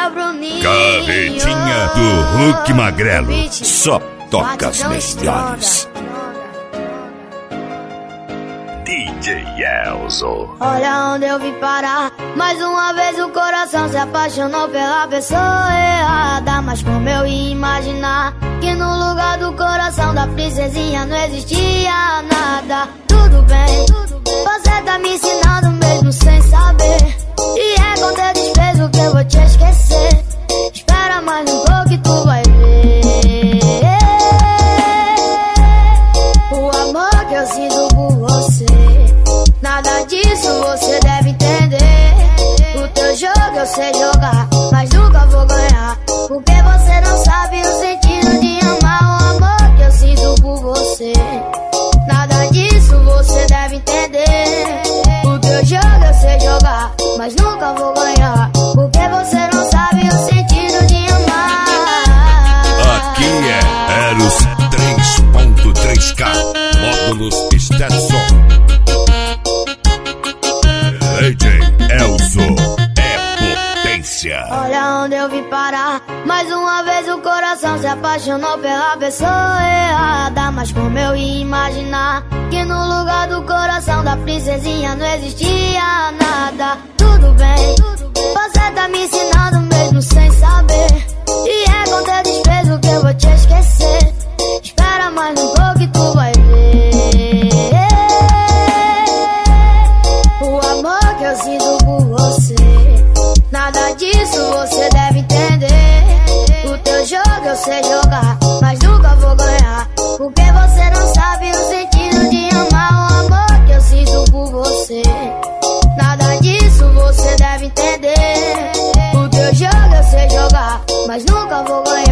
é o Bruninho. Gavetinha do Hulk Magrelo. Só toca as melhores. DJ Elzo. Olha onde eu vim parar. Mais uma vez o coração se apaixonou pela pessoa errada. Mas como eu ia imaginar que no lugar do coração da princesinha não existia nada. Tudo bem, você tá me ensinando mesmo sem saber. E é com teu desprezo que eu vou te esquecer. Espera mais um pouco e tu vai ver o amor que eu sinto por você. Nada disso você deve entender. O teu jogo eu sei jogar, mas nunca vou ganhar. Porque você não sabe o sentido de amar. O amor que eu sinto por você. Nada disso você deve entender. O teu jogo eu sei jogar, mas nunca vou ganhar. Porque você não sabe o sentido de amar. Aqui é Eros 3.3K Módulos Stetson. DJ Elzo é potência. Olha onde eu vim parar. Mais uma vez o coração se apaixonou pela pessoa errada. Mas como eu ia imaginar que no lugar do coração da princesinha não existia nada. Tudo bem, você tá me ensinando mesmo sem saber. E é com teu desprezo que eu vou te esquecer. Espera mais um pouco e tu vai ver o amor que eu sinto por você. Nada disso você deve entender. O teu jogo eu sei jogar, mas nunca vou ganhar. Porque você não sabe o sentido de amar. O amor que eu sinto por você. Nada disso você deve entender. O teu jogo eu sei jogar, mas nunca vou ganhar.